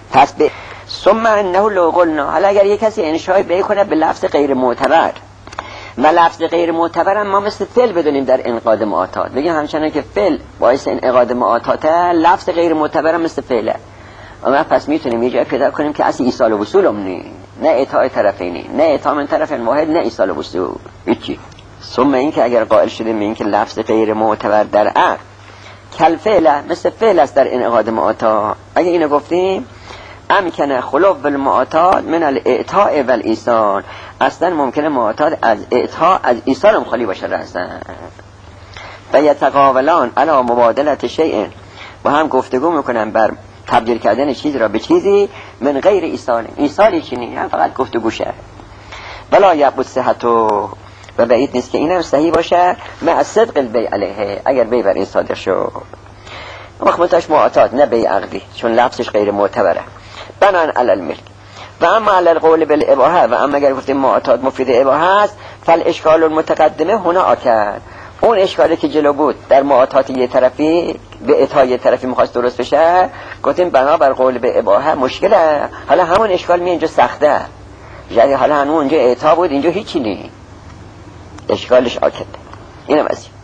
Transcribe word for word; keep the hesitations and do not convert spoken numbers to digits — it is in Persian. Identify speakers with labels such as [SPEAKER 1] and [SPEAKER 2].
[SPEAKER 1] پس به ثم انه لو قلنا، حالا اگر یک کسی انشای بیع کنه به لفظ غیر معتبر و لفظ غیر معتبر هم ما مثل فعل بدونیم در انقاض معاطات، بگیم همچنان که فعل باعث انقاض معاطاته، لفظ غیر معتبر هم مثل فعله. اما پس میتونیم یه جای پیدا کنیم که اصل ایصال و وصول هم نی، نه اعطاء طرفینی، نه اعطاء من طرف واحد، نه ایصال و وصول، هیچی. ثم این که اگر قائل شدیم این که لفظ غیر معتبر در عقد کل فعل مثل فعل است در انقاض معاطات، اگه اینو گفتیم امکنه خلوف المعاطات من الاعطاء و الایصال، اصلا ممکنه معاطات از اعطاء از ایصال هم خالی باشه رسن و یتقابلان علی مبادلت شیء، و هم گفتگو میکنن بر تبدیل کردن چیزی را به چیزی من غیر ایصال، ایصالی چی نیست، هم فقط گفتگوشه. ولا یبود صحتو، و بعید نیست که اینم صحیح باشه مع صدق البیع علیه، اگر بیع بر این صادق شد مخمتاش معاطات نه بیع عقدی، چون لفظش غیر معتبره. بنان علی الملک و اما علی القول بالاباحه، و اما اگر گفتیم معاطات مفید اباحه است، فالاشکال المتقدمه هنا آکد، اون اشکالی که جلو بود در معاطات یه طرفی به اعطای یه طرفی میخواست درست بشه، گفتیم بنابر قول به اباحه مشکله، حالا همون اشکال می اینجا سخته، یعنی حالا همون اونجا اعطا بود اینجا هیچی نی، اشکالش آکد. اینم از